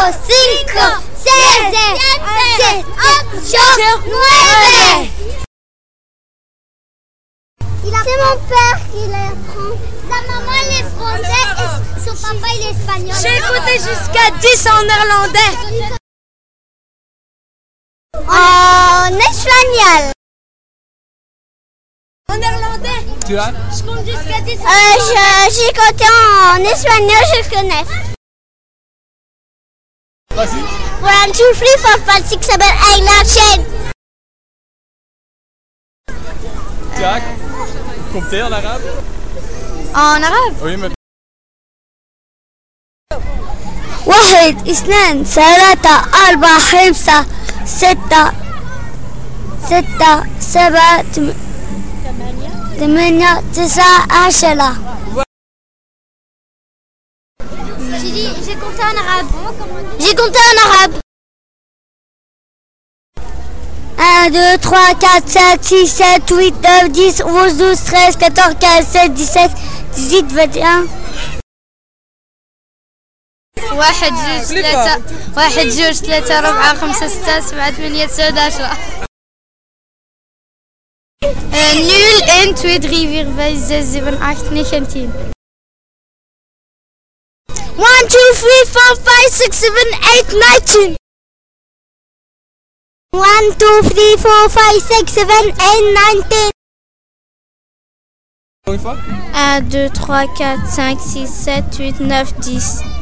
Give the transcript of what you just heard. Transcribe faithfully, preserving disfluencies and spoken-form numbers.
cinco, seis, siete, ocho, nueve. C'est mon père qui les prend. Sa maman elle est française et son papa il est espagnol. J'ai écouté jusqu'à dix en néerlandais. En espagnol. En néerlandais. Tu as? Je compte jusqu'à dix. Euh, j'ai compté en espagnol jusqu'à neuf. Vas-y. One, two, three, four, five, six, seven, eight, nine, ten. Tu as compté en arabe? En arabe. Oui, mais... واحد اثنان ثلاثة أربعة خمسة ستة ستة سبعة ثمانية تسعة عشرة. J'ai dit, j'ai compté en arabe. J'ai compté en arabe. un, deux, trois, quatre, cinq, six, sept, huit, neuf, dix, onze, douze, treize, quatorze, quinze, seize, dix-sept, dix-huit, vingt et un. واحد جوج ثلاثة واحد جوج ثلاثة أربعة خمسة ستة سبعة ثمانية تسعة عشرة. nul, één, twee, drie, vier, vijf, zes, zeven, acht, negentien. one, two, three, four, five, six, seven, eight, nineteen. one, two, three, four, five, six, seven, eight, nineteen. Une fois? un, deux, trois, quatre, cinq, six, sept, huit, neuf, dix.